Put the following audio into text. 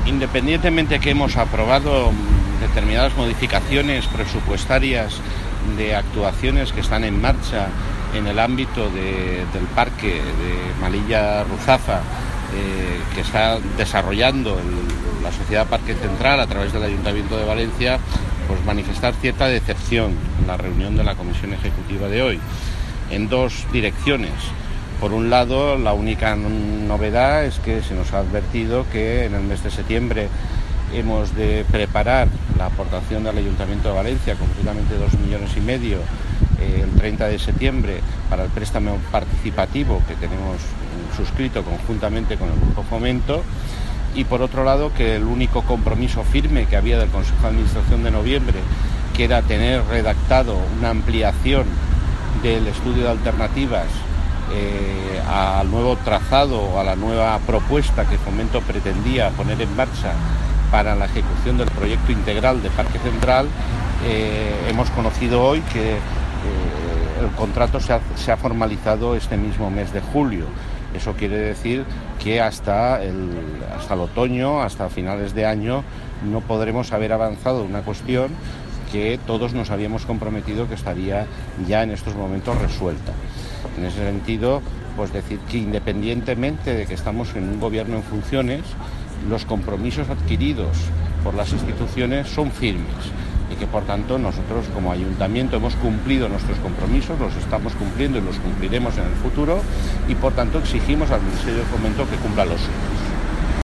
Independientemente que hemos aprobado determinadas modificaciones presupuestarias de actuaciones que están en marcha en el ámbito del parque de Malilla-Ruzafa, que está desarrollando la Sociedad Parque Central a través del Ayuntamiento de Valencia, pues manifestar cierta decepción en la reunión de la Comisión Ejecutiva de hoy, en dos direcciones. Por un lado, la única novedad es que se nos ha advertido que en el mes de septiembre hemos de preparar la aportación del Ayuntamiento de Valencia, concretamente 2,5 millones, el 30 de septiembre, para el préstamo participativo que tenemos suscrito conjuntamente con el Grupo Fomento. Y por otro lado, que el único compromiso firme que había del Consejo de Administración de noviembre, que era tener redactado una ampliación del estudio de alternativas al nuevo trazado o a la nueva propuesta que Fomento pretendía poner en marcha para la ejecución del proyecto integral de Parque Central, hemos conocido hoy que el contrato se ha formalizado este mismo mes de julio. Eso quiere decir que hasta el otoño, hasta finales de año, no podremos haber avanzado una cuestión que todos nos habíamos comprometido que estaría ya en estos momentos resuelta. En ese sentido, pues decir que independientemente de que estamos en un gobierno en funciones, los compromisos adquiridos por las instituciones son firmes y que por tanto nosotros como ayuntamiento hemos cumplido nuestros compromisos, los estamos cumpliendo y los cumpliremos en el futuro, y por tanto exigimos al Ministerio de Fomento que cumpla los suyos.